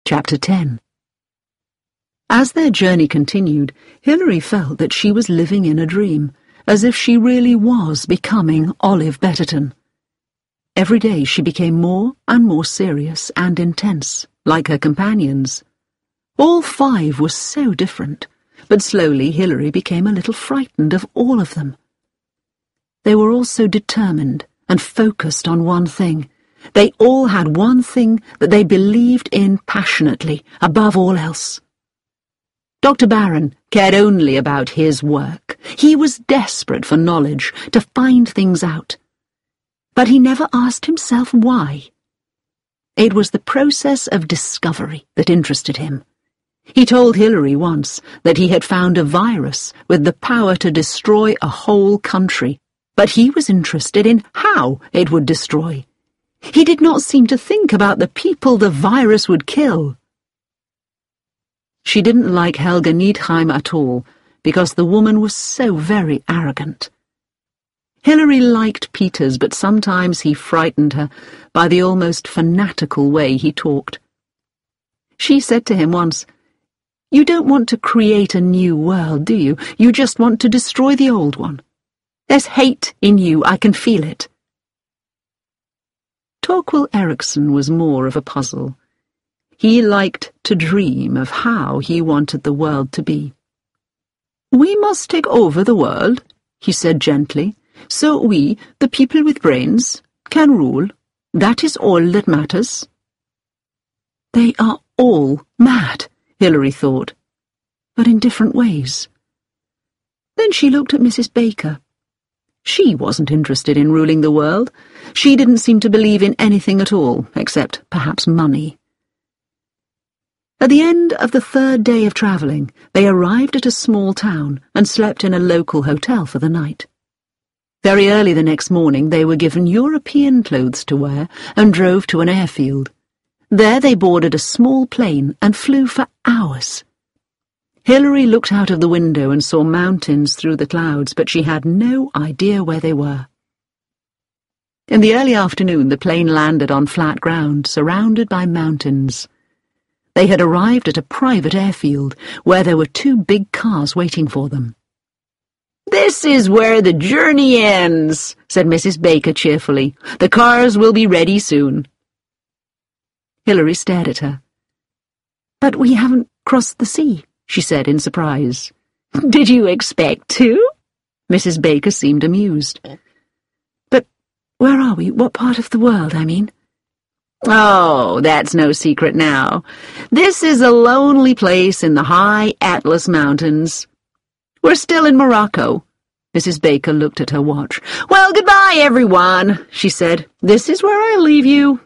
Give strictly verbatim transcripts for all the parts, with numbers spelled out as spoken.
Chapter ten. As their journey continued, Hilary felt that she was living in a dream, as if she really was becoming Olive Betterton. Every day she became more and more serious and intense, like her companions. All five were so different, but slowly Hilary became a little frightened of all of them. They were all so determined and focused on one thing. They all had one thing that they believed in passionately, above all else. Doctor Barron cared only about his work. He was desperate for knowledge, to find things out. But he never asked himself why. It was the process of discovery that interested him. He told Hilary once that he had found a virus with the power to destroy a whole country, but he was interested in how it would destroy. He did not seem to think about the people the virus would kill. She didn't like Helga Niedheim at all, because the woman was so very arrogant. Hilary liked Peters, but sometimes he frightened her by the almost fanatical way he talked. She said to him once, "You don't want to create a new world, do you? You just want to destroy the old one. There's hate in you, I can feel it." Torquil Eriksson was more of a puzzle. He liked to dream of how he wanted the world to be. "We must take over the world," he said gently, "so we, the people with brains, can rule. That is all that matters." They are all mad, Hilary thought, but in different ways. Then she looked at Missus Baker. She wasn't interested in ruling the world. She didn't seem to believe in anything at all, except perhaps money. At the end of the third day of travelling, they arrived at a small town and slept in a local hotel for the night. Very early the next morning they were given European clothes to wear and drove to an airfield. There they boarded a small plane and flew for hours. Hilary looked out of the window and saw mountains through the clouds, but she had no idea where they were. In the early afternoon the plane landed on flat ground, surrounded by mountains. They had arrived at a private airfield, where there were two big cars waiting for them. "This is where the journey ends," said Missus Baker cheerfully. "The cars will be ready soon." Hilary stared at her. "But we haven't crossed the sea," she said in surprise. "Did you expect to?" Missus Baker seemed amused. "But where are we? What part of the world, I mean?" "Oh, that's no secret now. This is a lonely place in the high Atlas Mountains. We're still in Morocco." Missus Baker looked at her watch. "Well, goodbye, everyone," she said. "This is where I'll leave you."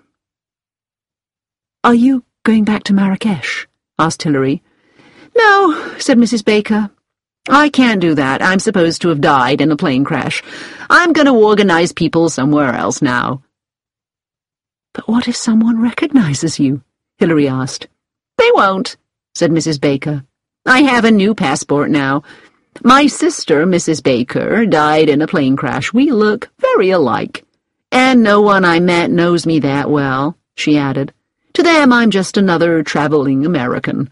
"Are you going back to Marrakesh?" asked Hilary. "No," said Missus Baker. "I can't do that. I'm supposed to have died in a plane crash. I'm going to organize people somewhere else now." "But what if someone recognizes you?" Hilary asked. "They won't," said Missus Baker. "I have a new passport now. My sister, Missus Baker, died in a plane crash. We look very alike. And no one I met knows me that well," she added. "To them I'm just another traveling American."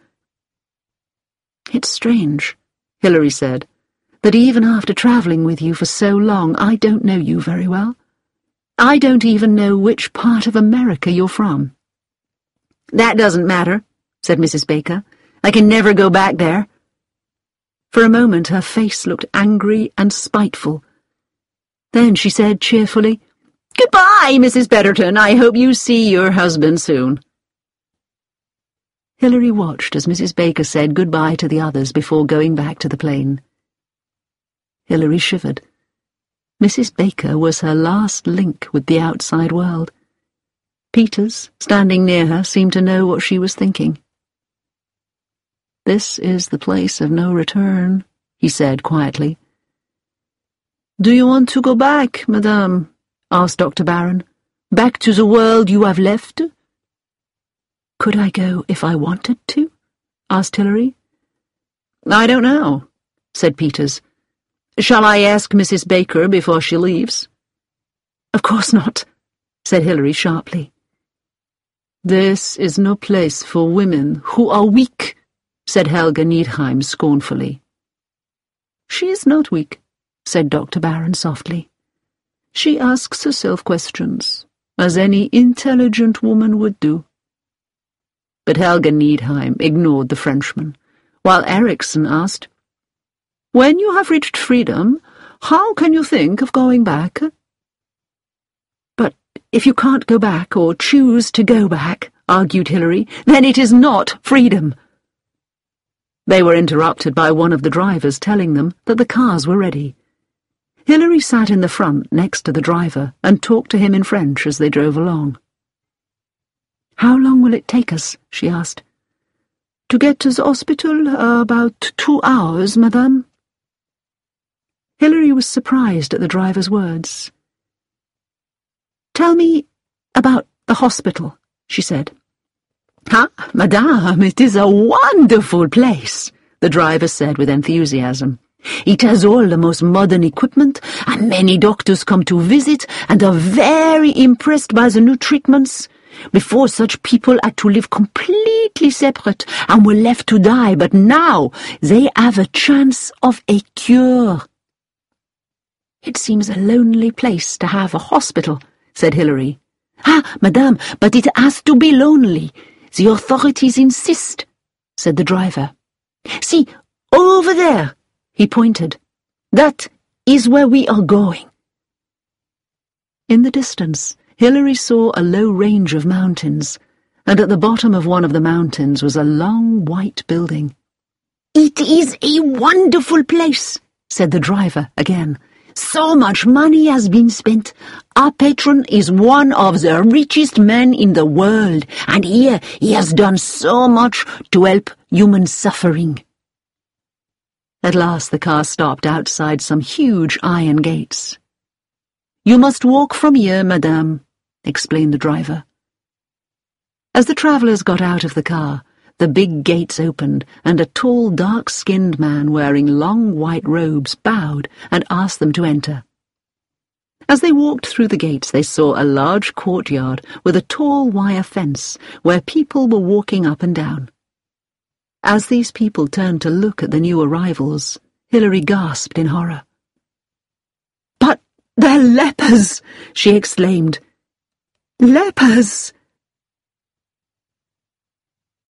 "It's strange," Hilary said, "that even after traveling with you for so long, I don't know you very well. I don't even know which part of America you're from." "That doesn't matter," said Missus Baker. "I can never go back there." For a moment her face looked angry and spiteful. Then she said cheerfully, "Goodbye, Missus Betterton. I hope you see your husband soon." Hilary watched as Missus Baker said goodbye to the others before going back to the plane. Hilary shivered. Missus Baker was her last link with the outside world. Peters, standing near her, seemed to know what she was thinking. "This is the place of no return," he said quietly. "Do you want to go back, madame?" asked Doctor Barron. "Back to the world you have left?" "Could I go if I wanted to?" asked Hilary. "I don't know," said Peters. "Shall I ask Missus Baker before she leaves?" "Of course not," said Hilary sharply. "This is no place for women who are weak," said Helga Needheim scornfully. "She is not weak," said Doctor Barron softly. "She asks herself questions, as any intelligent woman would do." But Helga Needheim ignored the Frenchman, while Ericsson asked, "When you have reached freedom, how can you think of going back?" "But if you can't go back or choose to go back," argued Hilary, "then it is not freedom." They were interrupted by one of the drivers telling them that the cars were ready. Hilary sat in the front next to the driver and talked to him in French as they drove along. "How long will it take us?" she asked. "To get to the hospital, uh, about two hours, madame." Hilary was surprised at the driver's words. "Tell me about the hospital," she said. "Ah, madame, it is a wonderful place," the driver said with enthusiasm. "It has all the most modern equipment, and many doctors come to visit and are very impressed by the new treatments. Before, such people had to live completely separate and were left to die, but now they have a chance of a cure." "It seems a lonely place to have a hospital," said Hilary. "Ah, madame, but it has to be lonely. The authorities insist," said the driver. "See, over there," he pointed. "That is where we are going." In the distance, Hilary saw a low range of mountains, and at the bottom of one of the mountains was a long white building. "It is a wonderful place," said the driver again. "So much money has been spent. Our patron is one of the richest men in the world, and here he has done so much to help human suffering." At last the car stopped outside some huge iron gates. "You must walk from here, madame," explained the driver. As the travellers got out of the car, the big gates opened, and a tall, dark-skinned man wearing long white robes bowed and asked them to enter. As they walked through the gates, they saw a large courtyard with a tall wire fence where people were walking up and down. As these people turned to look at the new arrivals, Hilary gasped in horror. "But they're lepers!" she exclaimed. "Lepers!"